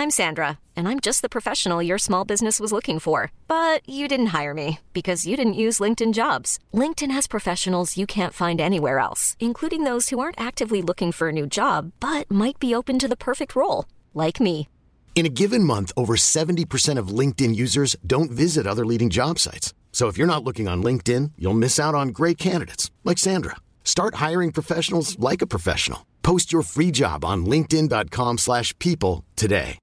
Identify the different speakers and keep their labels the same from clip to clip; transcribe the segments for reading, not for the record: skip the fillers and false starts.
Speaker 1: I'm Sandra, and I'm just the professional your small business was looking for. But you didn't hire me because you didn't use LinkedIn Jobs. LinkedIn has professionals you can't find anywhere else, including those who aren't actively looking for a new job, but might be open to the perfect role, like me.
Speaker 2: In a given month, over 70% of LinkedIn users don't visit other leading job sites. So if you're not looking on LinkedIn, you'll miss out on great candidates like Sandra. Start hiring professionals like a professional. Post your free job on linkedin.com/people today.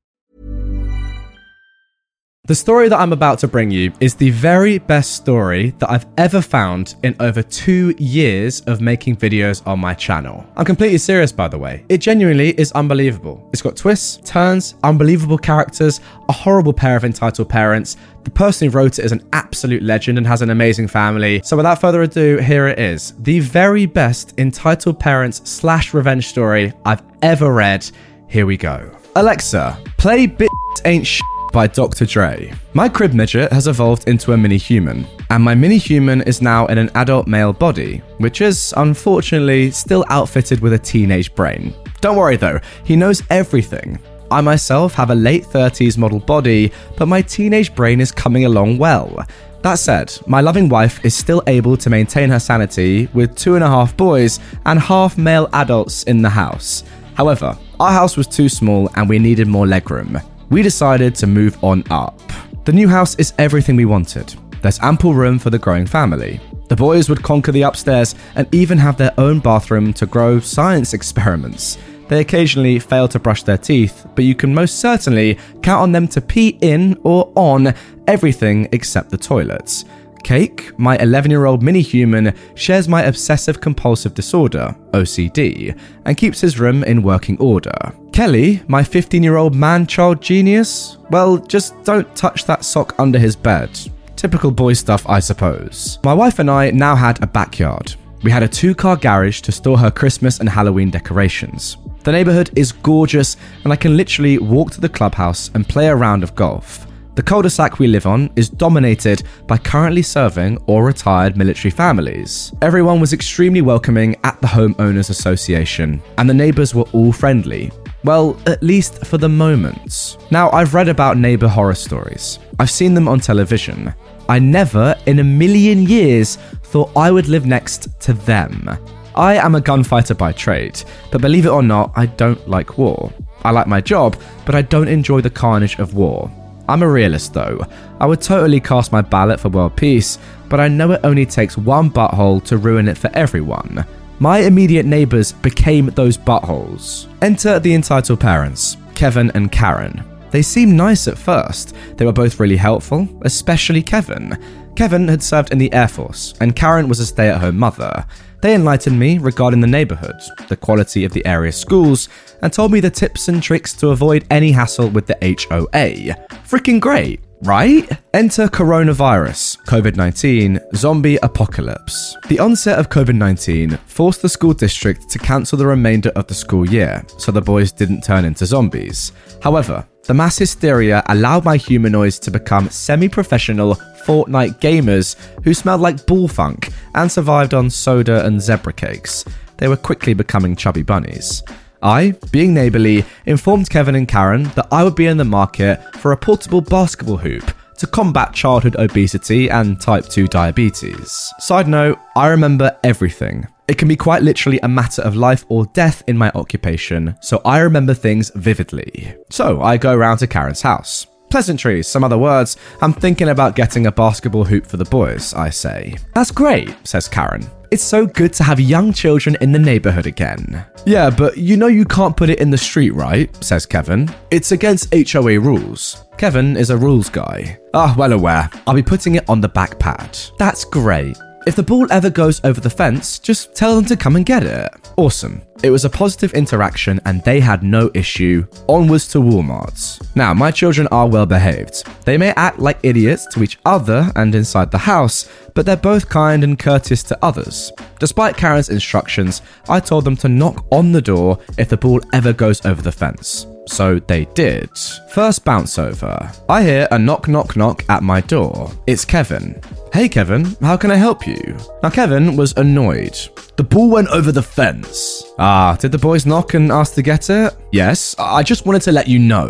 Speaker 3: The story that I'm about to bring you is the very best story that I've ever found in over 2 years of making videos on my channel. I'm completely serious, by the way. It genuinely is unbelievable. It's got twists, turns, unbelievable characters, a horrible pair of entitled parents. The person who wrote it is an absolute legend and has an amazing family. So without further ado, here it is. The very best entitled parents / revenge story I've ever read. Here we go. Alexa, play Bitch Ain't Shit by Dr. Dre. My crib midget has evolved into a mini-human, and my mini-human is now in an adult male body, which is, unfortunately, still outfitted with a teenage brain. Don't worry though, he knows everything. I myself have a late 30s model body, but my teenage brain is coming along well. That said, my loving wife is still able to maintain her sanity with 2.5 boys and half male adults in the house. However, our house was too small and we needed more legroom. We decided to move on up. The new house is everything we wanted. There's ample room for the growing family. The boys would conquer the upstairs and even have their own bathroom to grow science experiments. They occasionally fail to brush their teeth, but you can most certainly count on them to pee in or on everything except the toilets. Cake, my 11-year-old mini-human, shares my obsessive-compulsive disorder, OCD, and keeps his room in working order. Kelly, my 15-year-old man-child genius, well, just don't touch that sock under his bed. Typical boy stuff, I suppose. My wife and I now had a backyard. We had a 2-car garage to store her Christmas and Halloween decorations. The neighborhood is gorgeous, and I can literally walk to the clubhouse and play a round of golf. The cul-de-sac we live on is dominated by currently serving or retired military families. Everyone was extremely welcoming at the Homeowners Association, and the neighbors were all friendly. Well, at least for the moment. Now, I've read about neighbor horror stories. I've seen them on television. I never, in a million years, thought I would live next to them. I am a gunfighter by trade, but believe it or not, I don't like war. I like my job, but I don't enjoy the carnage of war. I'm a realist though. I would totally cast my ballot for world peace, but I know it only takes one butthole to ruin it for everyone. My immediate neighbours became those buttholes. Enter the entitled parents, Kevin and Karen. They seemed nice at first. They were both really helpful, especially Kevin. Kevin had served in the Air Force, and Karen was a stay-at-home mother. They enlightened me regarding the neighbourhood, the quality of the area schools, and told me the tips and tricks to avoid any hassle with the HOA. Freaking great, right? Enter coronavirus, COVID-19, zombie apocalypse. The onset of COVID-19 forced the school district to cancel the remainder of the school year, so the boys didn't turn into zombies. However, the mass hysteria allowed my humanoids to become semi-professional Fortnite gamers who smelled like bullfunk and survived on soda and zebra cakes. They were quickly becoming chubby bunnies. I, being neighbourly, informed Kevin and Karen that I would be in the market for a portable basketball hoop to combat childhood obesity and type 2 diabetes. Side note, I remember everything. It can be quite literally a matter of life or death in my occupation, so I remember things vividly. So I go round to Karen's house. Pleasantries, some other words. I'm thinking about getting a basketball hoop for the boys, I say. That's great, says Karen. It's so good to have young children in the neighborhood again. Yeah, but you know you can't put it in the street, right? Says Kevin. It's against HOA rules. Kevin is a rules guy. Well aware. I'll be putting it on the back pad. That's great. If the ball ever goes over the fence, just tell them to come and get it. Awesome. It was a positive interaction and they had no issue. Onwards to Walmart. Now, my children are well behaved. They may act like idiots to each other and inside the house, but they're both kind and courteous to others. Despite Karen's instructions, I told them to knock on the door if the ball ever goes over the fence. So they did. First bounce over. I hear a knock knock knock at my door. It's Kevin. Hey Kevin, how can I help you? Now Kevin was annoyed. The ball went over the fence. Did the boys knock and ask to get it? Yes, I just wanted to let you know.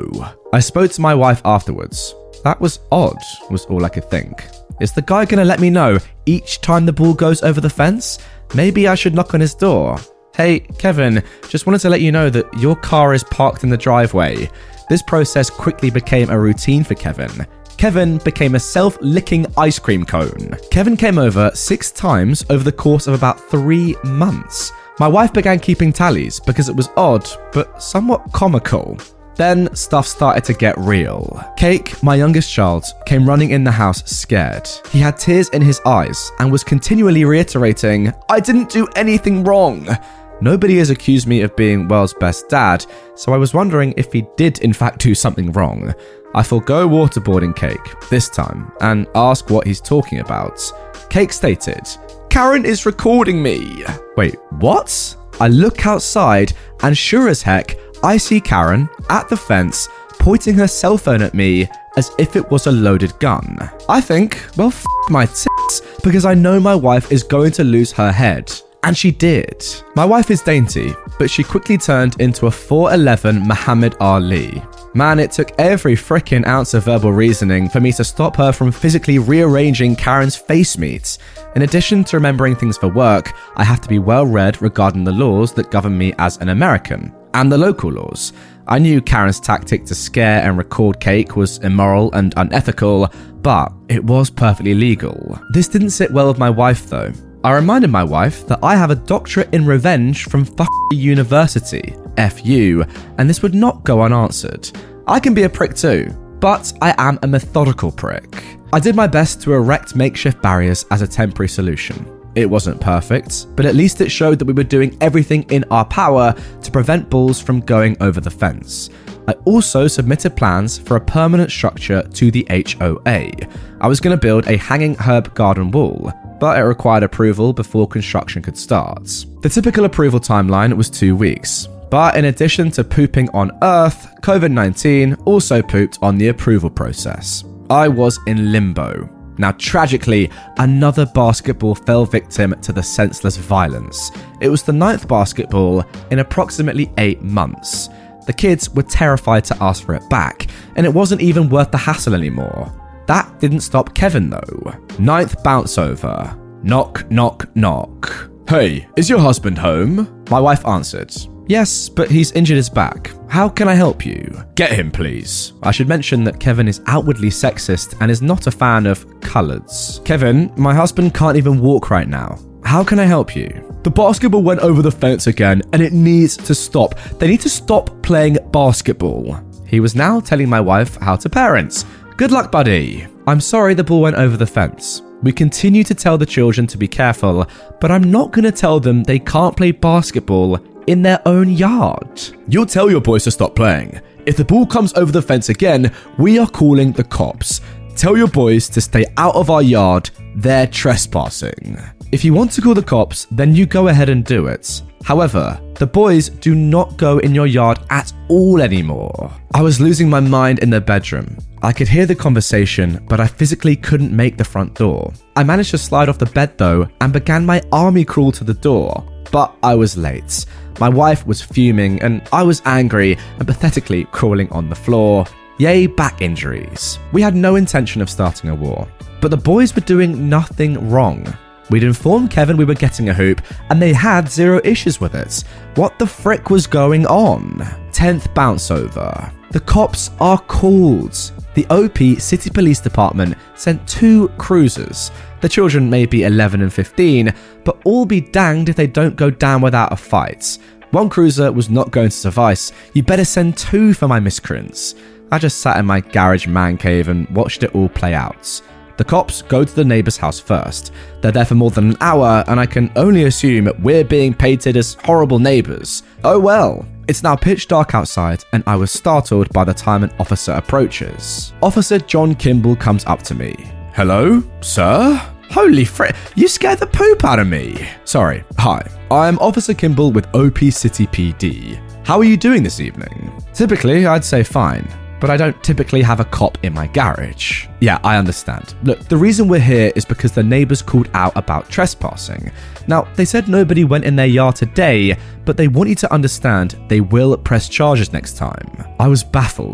Speaker 3: I spoke to my wife afterwards. That was odd, was all I could think. Is the guy gonna let me know each time the ball goes over the fence? Maybe I should knock on his door. Hey, Kevin, just wanted to let you know that your car is parked in the driveway. This process quickly became a routine for Kevin. Kevin became a self-licking ice cream cone. Kevin came over 6 times over the course of about 3 months. My wife began keeping tallies because it was odd, but somewhat comical. Then stuff started to get real. Cake, my youngest child, came running in the house scared. He had tears in his eyes and was continually reiterating, "I didn't do anything wrong." Nobody has accused me of being world's best dad, so I was wondering if he did in fact do something wrong. I forgo waterboarding Cake this time and ask what he's talking about. Cake stated, "Karen is recording me." Wait, what? I look outside and sure as heck, I see Karen at the fence pointing her cell phone at me as if it was a loaded gun. I think, well, f my tits, because I know my wife is going to lose her head. And she did. My wife is dainty, but she quickly turned into a 4'11" Muhammad Ali. Man, it took every frickin' ounce of verbal reasoning for me to stop her from physically rearranging Karen's face meat. In addition to remembering things for work, I have to be well read regarding the laws that govern me as an American, and the local laws. I knew Karen's tactic to scare and record Cake was immoral and unethical, but it was perfectly legal. This didn't sit well with my wife though. I reminded my wife that I have a doctorate in revenge from university, FU, and this would not go unanswered. I can be a prick too, but I am a methodical prick. I did my best to erect makeshift barriers as a temporary solution. It wasn't perfect, but at least it showed that we were doing everything in our power to prevent balls from going over the fence. I also submitted plans for a permanent structure to the HOA. I was going to build a hanging herb garden wall, but it required approval before construction could start. The typical approval timeline was 2 weeks, but in addition to pooping on Earth, COVID-19 also pooped on the approval process. I was in limbo. Now, tragically, another basketball fell victim to the senseless violence. It was the 9th basketball in approximately 8 months. The kids were terrified to ask for it back, and it wasn't even worth the hassle anymore. That didn't stop Kevin though. 9th bounce over. Knock, knock, knock. "Hey, is your husband home?" My wife answered. "Yes, but he's injured his back. How can I help you?" "Get him, please." I should mention that Kevin is outwardly sexist and is not a fan of colours. "Kevin, my husband can't even walk right now. How can I help you?" "The basketball went over the fence again and it needs to stop. They need to stop playing basketball." He was now telling my wife how to parent. Good luck, buddy. "I'm sorry the ball went over the fence. We continue to tell the children to be careful, but I'm not going to tell them they can't play basketball in their own yard." "You'll tell your boys to stop playing. If the ball comes over the fence again, we are calling the cops. Tell your boys to stay out of our yard. They're trespassing." If you want to call the cops, then you go ahead and do it. However, the boys do not go in your yard at all anymore. I was losing my mind in the bedroom. I could hear the conversation, but I physically couldn't make the front door. I managed to slide off the bed though and began my army crawl to the door, but I was late. My wife was fuming and I was angry and pathetically crawling on the floor. Yay, back injuries. We had no intention of starting a war, but the boys were doing nothing wrong. We'd informed Kevin we were getting a hoop and they had 0 issues with it. What the frick was going on? 10th bounce over. The cops are called. The OP City Police Department sent 2 cruisers. The children may be 11 and 15, but all be danged if they don't go down without a fight. 1 cruiser was not going to suffice. You better send 2 for my miscreants. I just sat in my garage man cave and watched it all play out. The cops go to the neighbour's house first. They're there for more than an hour, and I can only assume we're being painted as horrible neighbours. Oh well. It's now pitch dark outside, and I was startled by the time an officer approaches. Officer John Kimball comes up to me. "Hello, sir?" "Holy frick, you scared the poop out of me." "Sorry, hi. I'm Officer Kimball with OP City PD. How are you doing this evening?" Typically, I'd say fine, but I don't typically have a cop in my garage. "Yeah, I understand. Look, the reason we're here is because the neighbours called out about trespassing. Now, they said nobody went in their yard today, but they want you to understand they will press charges next time." I was baffled.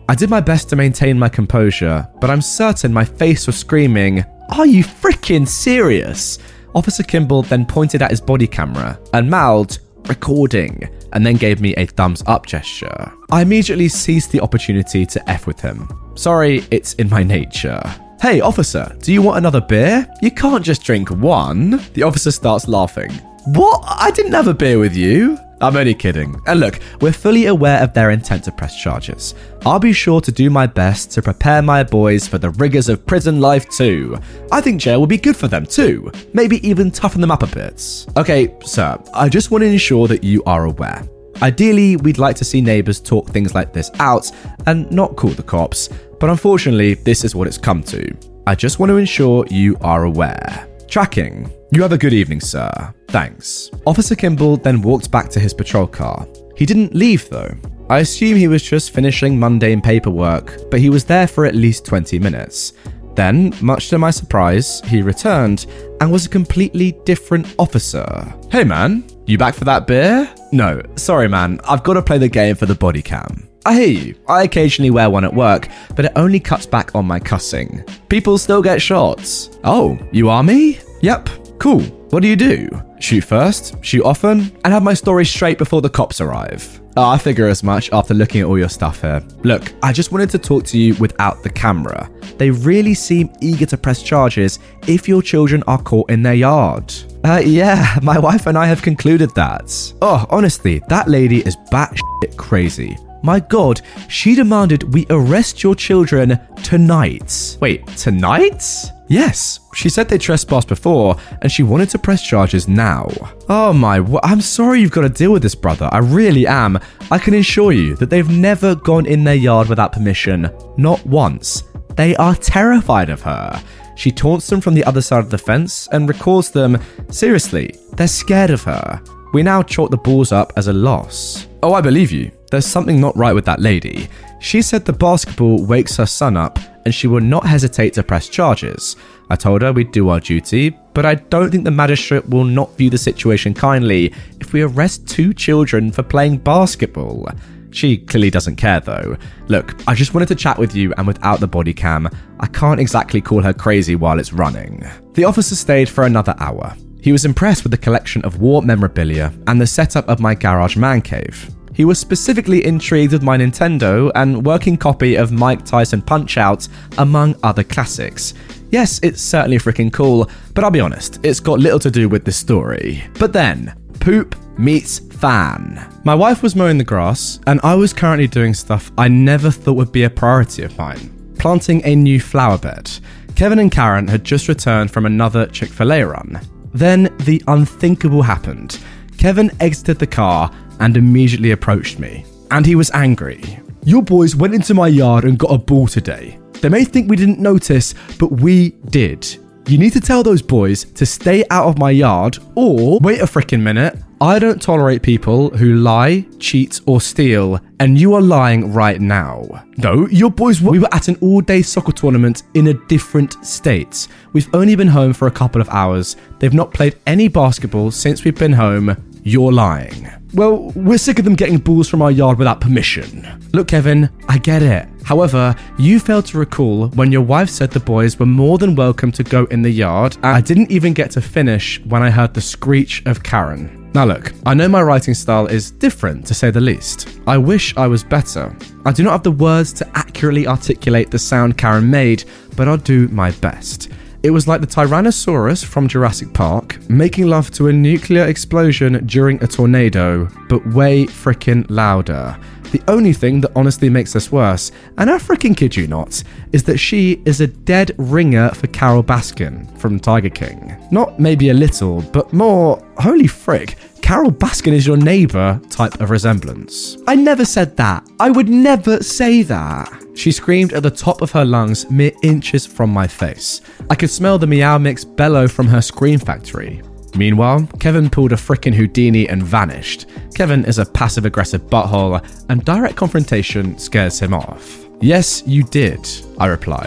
Speaker 3: I did my best to maintain my composure, but I'm certain my face was screaming, "Are you freaking serious?" Officer Kimball then pointed at his body camera and mouthed, "Recording," and then gave me a thumbs up gesture. I immediately seized the opportunity to F with him. Sorry, it's in my nature. "Hey, officer, do you want another beer? You can't just drink one." The officer starts laughing. "What? I didn't have a beer with you." I'm only kidding. And look, we're fully aware of their intent to press charges. I'll be sure to do my best to prepare my boys for the rigors of prison life too. I think jail will be good for them too. Maybe even toughen them up a bit. Okay, sir, I just want to ensure that you are aware. Ideally, we'd like to see neighbours talk things like this out and not call the cops, but unfortunately, this is what it's come to. I just want to ensure you are aware. Tracking. You have a good evening, sir. Thanks. Officer Kimball then walked back to his patrol car. He didn't leave though. I assume he was just finishing mundane paperwork, but he was there for at least 20 minutes. Then, much to my surprise, he returned and was a completely different officer. "Hey man, you back for that beer?" "No, sorry man, I've got to play the game for the body cam." "I hear you. I occasionally wear one at work, but it only cuts back on my cussing. People still get shots." "Oh, you are me?" "Yep, cool. What do you do?" "Shoot first, shoot often, and have my story straight before the cops arrive." I figure as much after looking at all your stuff here. Look, I just wanted to talk to you without the camera. They really seem eager to press charges if your children are caught in their yard. Yeah, my wife and I have concluded that. Oh, honestly, that lady is batshit crazy. My God, she demanded we arrest your children tonight. Wait, tonight? Yes, she said they trespassed before and she wanted to press charges now. Oh my, I'm sorry you've got to deal with this, brother. I really am. I can assure you that they've never gone in their yard without permission. Not once. They are terrified of her. She taunts them from the other side of the fence and records them. Seriously, they're scared of her. We now chalk the balls up as a loss. Oh, I believe you. There's something not right with that lady. She said the basketball wakes her son up and she will not hesitate to press charges. I told her we'd do our duty, but I don't think the magistrate will not view the situation kindly if we arrest 2 children for playing basketball. She clearly doesn't care though. Look, I just wanted to chat with you, and without the body cam, I can't exactly call her crazy while it's running. The officer stayed for another hour. He was impressed with the collection of war memorabilia and the setup of my garage man cave. He was specifically intrigued with my Nintendo and working copy of Mike Tyson Punch-Out, among other classics. Yes, it's certainly freaking cool, but I'll be honest, it's got little to do with this story. But then, poop meets fan. My wife was mowing the grass, and I was currently doing stuff I never thought would be a priority of mine. Planting a new flower bed. Kevin and Karen had just returned from another Chick-fil-A run. Then the unthinkable happened. Kevin exited the car and immediately approached me. And he was angry. "Your boys went into my yard and got a ball today. They may think we didn't notice, but we did. You need to tell those boys to stay out of my yard, or..." Wait a freaking minute. I don't tolerate people who lie, cheat, or steal, and you are lying right now. "No, your boys we were at an all-day soccer tournament in a different state. We've only been home for a couple of hours. They've not played any basketball since we've been home. You're lying." "Well, we're sick of them getting balls from our yard without permission." Look, Kevin, I get it. However, you failed to recall when your wife said the boys were more than welcome to go in the yard, and I didn't even get to finish when I heard the screech of Karen. Now look, I know my writing style is different to say the least. I wish I was better. I do not have the words to accurately articulate the sound Karen made, but I'll do my best. It was like the Tyrannosaurus from Jurassic Park making love to a nuclear explosion during a tornado, but way frickin' louder. The only thing that honestly makes this worse, and I frickin' kid you not, is that she is a dead ringer for Carole Baskin from Tiger King. Not maybe a little, but more, holy frick, Carole Baskin is your neighbour type of resemblance. I never said that. I would never say that. She screamed at the top of her lungs mere inches from my face. I could smell the Meow Mix bellow from her scream factory. Meanwhile, Kevin pulled a frickin' Houdini and vanished. Kevin is a passive-aggressive butthole, and direct confrontation scares him off. "Yes, you did," I reply.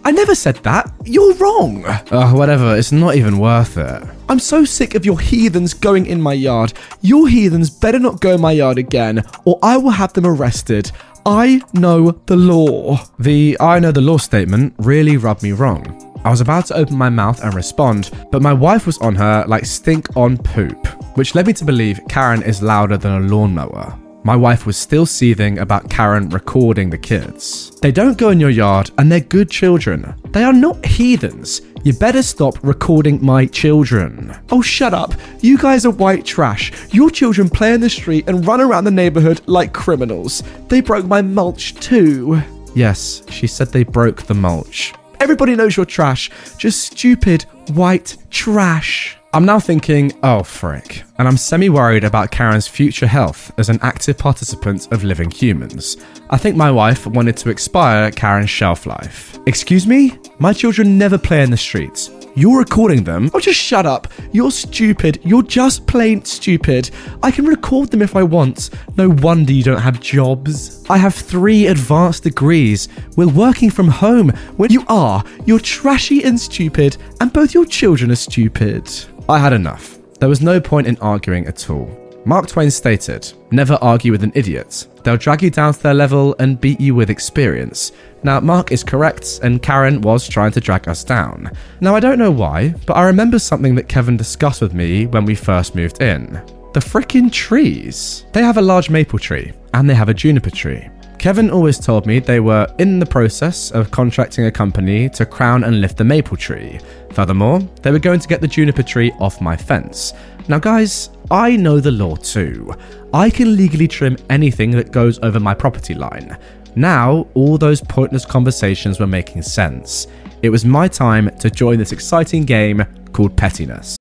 Speaker 3: I never said that. You're wrong. Whatever, it's not even worth it. I'm so sick of your heathens going in my yard. Your heathens better not go in my yard again, or I will have them arrested. I know the law. The I know the law statement really rubbed me wrong. I was about to open my mouth and respond, but my wife was on her like stink on poop, which led me to believe Karen is louder than a lawnmower. My wife was still seething about Karen recording the kids. They don't go in your yard and they're good children. They are not heathens. You better stop recording my children. Oh, shut up. You guys are white trash. Your children play in the street and run around the neighborhood like criminals. They broke my mulch too. Yes, she said they broke the mulch. Everybody knows you're trash. Just stupid white trash. I'm now thinking, oh frick, and I'm semi-worried about Karen's future health as an active participant of living humans. I think my wife wanted to expire Karen's shelf life. Excuse me? My children never play in the streets. You're recording them? Oh, just shut up. You're stupid. You're just plain stupid. I can record them if I want. No wonder you don't have jobs. I have 3 advanced degrees. We're working from home. When you are, you're trashy and stupid, and both your children are stupid. I had enough. There was no point in arguing at all. Mark Twain stated, "Never argue with an idiot. They'll drag you down to their level and beat you with experience." Now, Mark is correct, and Karen was trying to drag us down. Now, I don't know why, but I remember something that Kevin discussed with me when we first moved in. The frickin' trees. They have a large maple tree, and they have a juniper tree. Kevin always told me they were in the process of contracting a company to crown and lift the maple tree. Furthermore, they were going to get the juniper tree off my fence. Now guys, I know the law too. I can legally trim anything that goes over my property line. Now, all those pointless conversations were making sense. It was my time to join this exciting game called pettiness.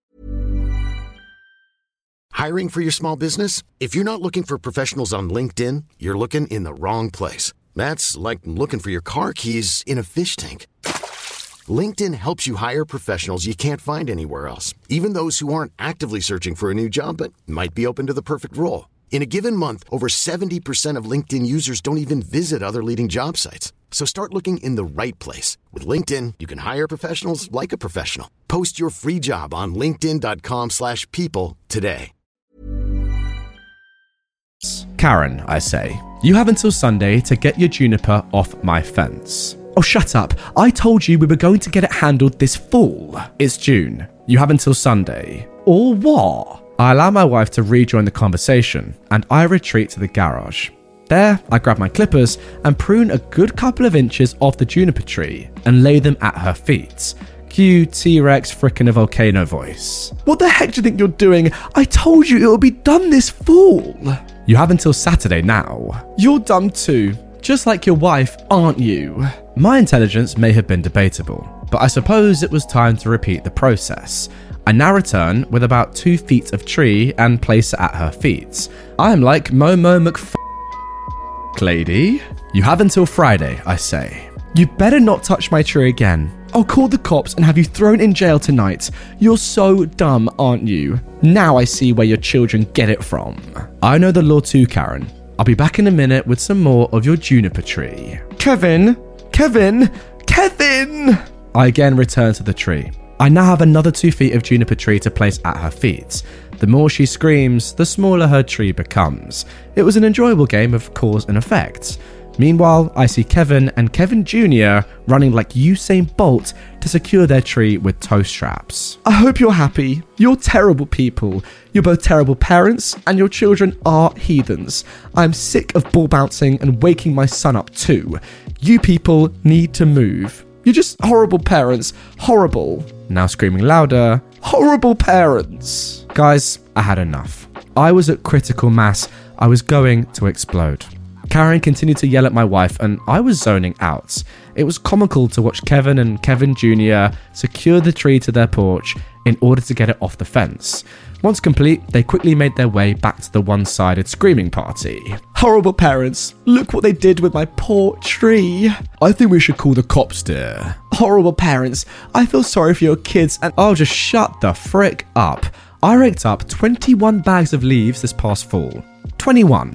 Speaker 2: Hiring for your small business? If you're not looking for professionals on LinkedIn, you're looking in the wrong place. That's like looking for your car keys in a fish tank. LinkedIn helps you hire professionals you can't find anywhere else, even those who aren't actively searching for a new job but might be open to the perfect role. In a given month, over 70% of LinkedIn users don't even visit other leading job sites. So start looking in the right place. With LinkedIn, you can hire professionals like a professional. Post your free job on linkedin.com/people today.
Speaker 3: Karen, I say, you have until Sunday to get your juniper off my fence. Oh, shut up. I told you we were going to get it handled this fall. It's June. You have until Sunday. Or what? I allow my wife to rejoin the conversation, and I retreat to the garage. There, I grab my clippers and prune a good couple of inches off the juniper tree and lay them at her feet. Cue T-Rex frickin' a volcano voice. What the heck do you think you're doing? I told you it will be done this fall. You have until Saturday now. You're dumb too. Just like your wife, aren't you? My intelligence may have been debatable, but I suppose it was time to repeat the process. I now return with about 2 feet of tree and place it at her feet. I am like Momo lady. You have until Friday, I say. You better not touch my tree again. I'll call the cops and have you thrown in jail tonight. You're so dumb, aren't you? Now I see where your children get it from. I know the law too, Karen. I'll be back in a minute with some more of your juniper tree. Kevin! I again return to the tree. I now have another 2 feet of juniper tree to place at her feet. The more she screams, the smaller her tree becomes. It was an enjoyable game of cause and effect. Meanwhile, I see Kevin and Kevin Jr. running like Usain Bolt to secure their tree with toe straps. I hope you're happy. You're terrible people. You're both terrible parents, and your children are heathens. I'm sick of ball bouncing and waking my son up too. You people need to move. You're just horrible parents. Horrible. Now screaming louder. Horrible parents. Guys, I had enough. I was at critical mass. I was going to explode. Karen continued to yell at my wife, and I was zoning out. It was comical to watch Kevin and Kevin Jr. secure the tree to their porch in order to get it off the fence. Once complete, they quickly made their way back to the one-sided screaming party. Horrible parents, look what they did with my poor tree. I think we should call the cops, dear. Horrible parents, I feel sorry for your kids and I'll just shut the frick up. I raked up 21 bags of leaves this past fall. 21.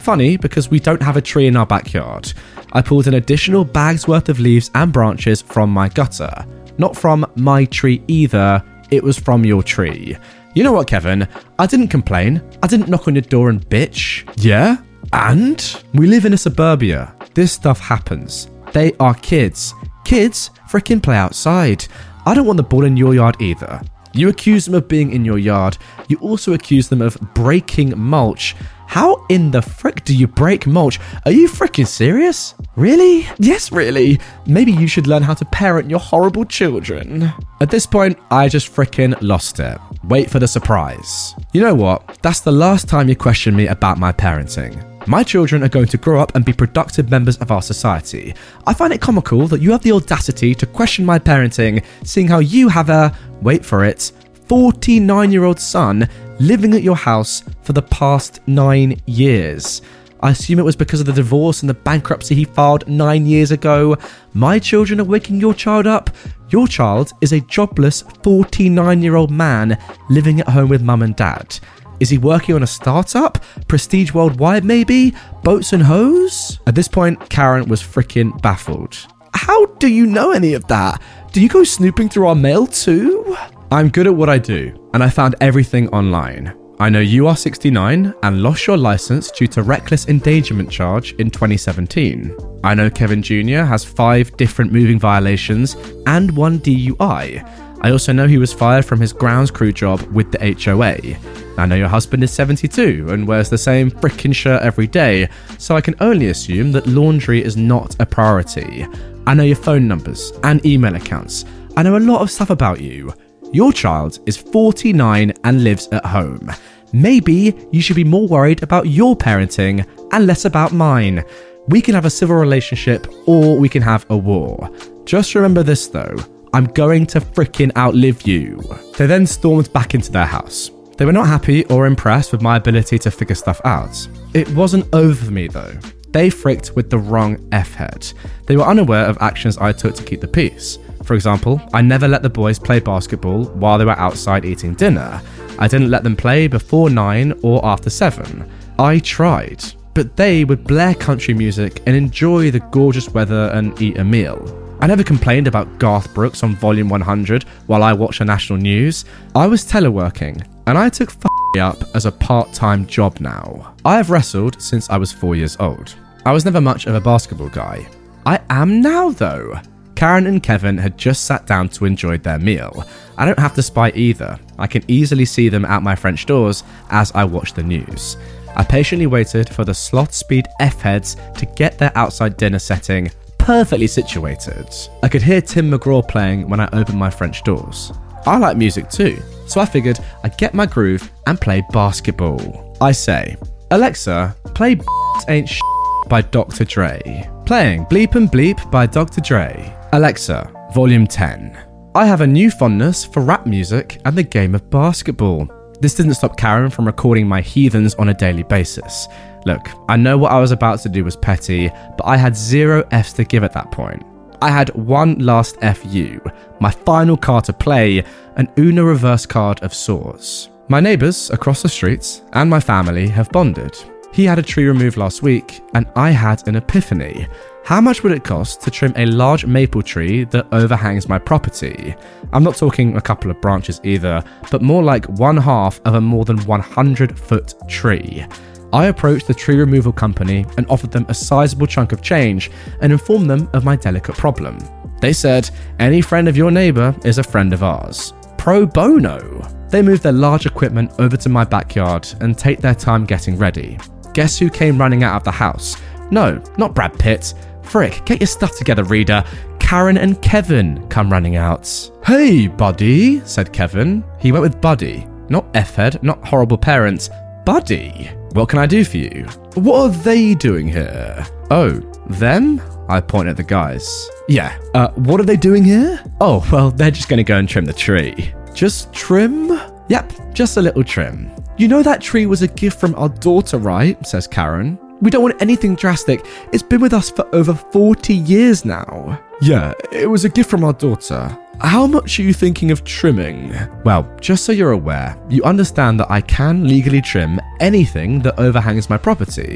Speaker 3: funny because we don't have a tree in our backyard. I pulled an additional bag's worth of leaves and branches from my gutter. Not from my tree either, it was from your tree. You know what, Kevin? I didn't complain. I didn't knock on your door and bitch. Yeah? And? We live in a suburbia. This stuff happens. They are kids. Kids freaking play outside. I don't want the ball in your yard either. You accuse them of being in your yard. You also accuse them of breaking mulch. How in the frick do you break mulch? Are you freaking serious? Really? Yes, really. Maybe you should learn how to parent your horrible children. At this point, I just freaking lost it. Wait for the surprise. You know what? That's the last time you question me about my parenting. My children are going to grow up and be productive members of our society. I find it comical that you have the audacity to question my parenting, seeing how you have a, wait for it, 49-year-old son living at your house for the past 9 years. I assume it was because of the divorce and the bankruptcy he filed 9 years ago. My children are waking your child up. Your child is a jobless 49-year-old man living at home with mum and dad. Is he working on a startup? Prestige Worldwide maybe? Boats and hoes? At this point, Karen was freaking baffled. How do you know any of that? Do you go snooping through our mail too? I'm good at what I do, and I found everything online. I know you are 69 and lost your license due to reckless endangerment charge in 2017. I know Kevin Jr. has 5 different moving violations and 1 DUI. I also know he was fired from his grounds crew job with the HOA. I know your husband is 72 and wears the same frickin' shirt every day, so I can only assume that laundry is not a priority. I know your phone numbers and email accounts. I know a lot of stuff about you. Your child is 49 and lives at home. Maybe you should be more worried about your parenting and less about mine. We can have a civil relationship or we can have a war. Just remember this though, I'm going to frickin' outlive you. They then stormed back into their house. They were not happy or impressed with my ability to figure stuff out. It wasn't over for me though. They fricked with the wrong F-head. They were unaware of actions I took to keep the peace. For example, I never let the boys play basketball while they were outside eating dinner. I didn't let them play before 9 or after 7. I tried, but they would blare country music and enjoy the gorgeous weather and eat a meal. I never complained about Garth Brooks on Volume 100 while I watched the national news. I was teleworking, and I took up as a part-time job now. I have wrestled since I was 4 years old. I was never much of a basketball guy. I am now though. Karen and Kevin had just sat down to enjoy their meal. I don't have to spy either. I can easily see them out my French doors as I watch the news. I patiently waited for the slot speed F-heads to get their outside dinner setting perfectly situated. I could hear Tim McGraw playing when I opened my French doors. I like music too, so I figured I'd get my groove and play basketball. I say, Alexa, play Ain't Sh by Dr. Dre. Playing Bleep and Bleep by Dr. Dre. Alexa, Volume 10. I have a new fondness for rap music and the game of basketball. This didn't stop Karen from recording my heathens on a daily basis. Look, I know what I was about to do was petty, but I had 0 Fs to give at that point. I had one last FU, my final card to play, an Uno reverse card of sorts. My neighbours across the streets and my family have bonded. He had a tree removed last week, and I had an epiphany. How much would it cost to trim a large maple tree that overhangs my property? I'm not talking a couple of branches either, but more like 1/2 of a more than 100-foot tree. I approached the tree removal company and offered them a sizable chunk of change and informed them of my delicate problem. They said, any friend of your neighbour is a friend of ours. Pro bono. They moved their large equipment over to my backyard and take their time getting ready. Guess who came running out of the house? No, not Brad Pitt. Frick, get your stuff together, reader. Karen and Kevin come running out. Hey, buddy, said Kevin. He went with buddy, not F-head, not horrible parents. Buddy, what can I do for you? What are they doing here? Oh, them? I point at the guys. Yeah, what are they doing here? Oh, well, they're just gonna go and trim the tree. Just trim? Yep, just a little trim. You know that tree was a gift from our daughter, right? Says Karen. We don't want anything drastic. It's been with us for over 40 years now. Yeah, it was a gift from our daughter. How much are you thinking of trimming? Well, just so you're aware, you understand that I can legally trim anything that overhangs my property.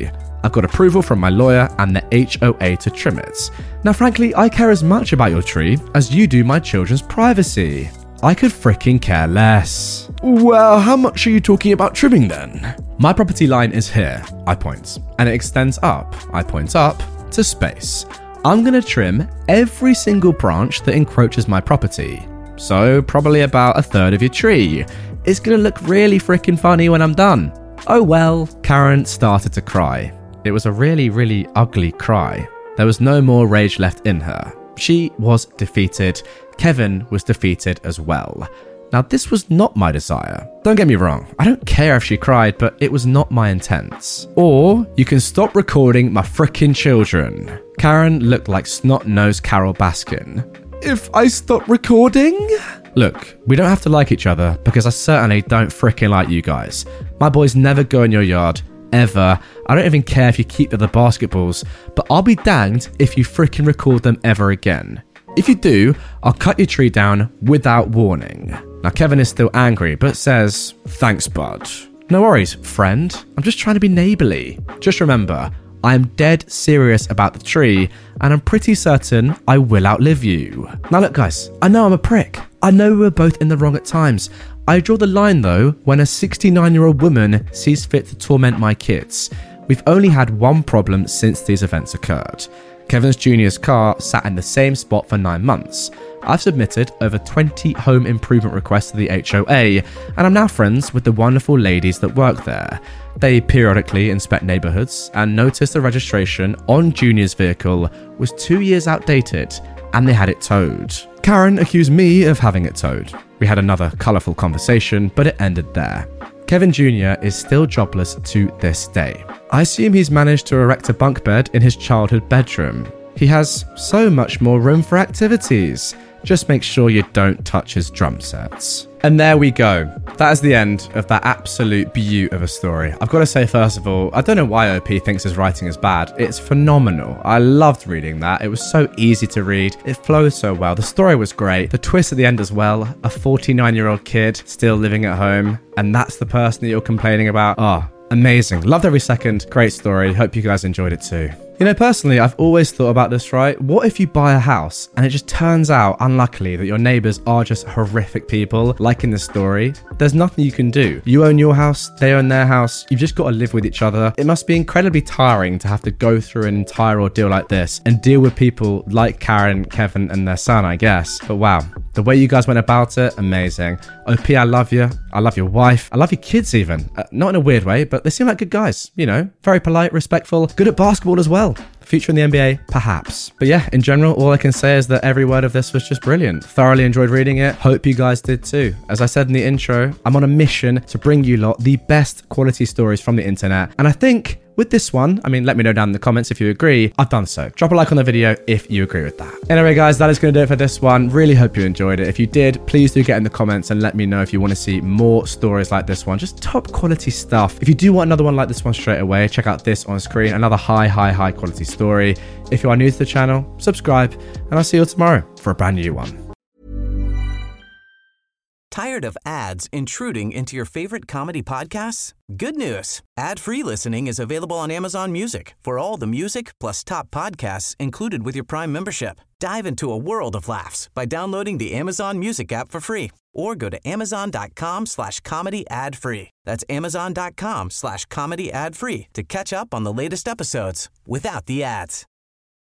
Speaker 3: I've got approval from my lawyer and the HOA to trim it. Now frankly, I care as much about your tree as you do my children's privacy. I could freaking care less. Well, how much are you talking about trimming then? My property line is here, I point, and it extends up, I point up, to space. I'm gonna trim every single branch that encroaches my property. So probably about a third of your tree. It's gonna look really freaking funny when I'm done. Oh well. Karen started to cry. It was a really, really ugly cry. There was no more rage left in her. She was defeated. Kevin was defeated as well. Now, this was not my desire. Don't get me wrong, I don't care if she cried, but it was not my intent. Or, you can stop recording my frickin' children. Karen looked like snot-nosed Carol Baskin. If I stop recording? Look, we don't have to like each other, because I certainly don't frickin' like you guys. My boys never go in your yard, ever. I don't even care if you keep the basketballs, but I'll be danged if you frickin' record them ever again. If you do, I'll cut your tree down without warning. Now, Kevin is still angry, but says, thanks, bud. No worries, friend. I'm just trying to be neighbourly. Just remember, I am dead serious about the tree, and I'm pretty certain I will outlive you. Now look, guys, I know I'm a prick. I know we were both in the wrong at times. I draw the line, though, when a 69-year-old woman sees fit to torment my kids. We've only had one problem since these events occurred. Kevin's Jr.'s car sat in the same spot for 9 months. I've submitted over 20 home improvement requests to the HOA, and I'm now friends with the wonderful ladies that work there. They periodically inspect neighbourhoods and noticed the registration on Junior's vehicle was 2 years outdated, and they had it towed. Karen accused me of having it towed. We had another colourful conversation, but it ended there. Kevin Jr. is still jobless to this day. I assume he's managed to erect a bunk bed in his childhood bedroom. He has so much more room for activities. Just make sure you don't touch his drum sets. And there we go. That is the end of that absolute beaut of a story. I've got to say, first of all, I don't know why OP thinks his writing is bad. It's phenomenal. I loved reading that. It was so easy to read. It flows so well. The story was great. The twist at the end as well. A 49-year-old kid still living at home, and that's the person that you're complaining about. Oh, amazing. Loved every second. Great story. Hope you guys enjoyed it too. You know, personally, I've always thought about this, right? What if you buy a house and it just turns out, unluckily, that your neighbours are just horrific people, like in the story? There's nothing you can do. You own your house, they own their house, you've just got to live with each other. It must be incredibly tiring to have to go through an entire ordeal like this and deal with people like Karen, Kevin, and their son, I guess. But wow, the way you guys went about it, amazing. OP, I love you. I love your wife. I love your kids even. Not in a weird way, but they seem like good guys. You know, very polite, respectful, good at basketball as well. Future in the NBA, perhaps. But yeah, in general, all I can say is that every word of this was just brilliant. Thoroughly enjoyed reading it. Hope you guys did too. As I said in the intro, I'm on a mission to bring you lot the best quality stories from the internet. And I think with this one, I mean, let me know down in the comments if you agree. I've done so. Drop a like on the video if you agree with that. Anyway, guys, that is going to do it for this one. Really hope you enjoyed it. If you did, please do get in the comments and let me know if you want to see more stories like this one. Just top quality stuff. If you do want another one like this one straight away, check out this on screen. Another high quality story. If you are new to the channel, subscribe, and I'll see you all tomorrow for a brand new one.
Speaker 4: Tired of ads intruding into your favorite comedy podcasts? Good news. Ad-free listening is available on Amazon Music for all the music plus top podcasts included with your Prime membership. Dive into a world of laughs by downloading the Amazon Music app for free or go to amazon.com/comedy ad-free. That's amazon.com/comedy ad-free to catch up on the latest episodes without the ads.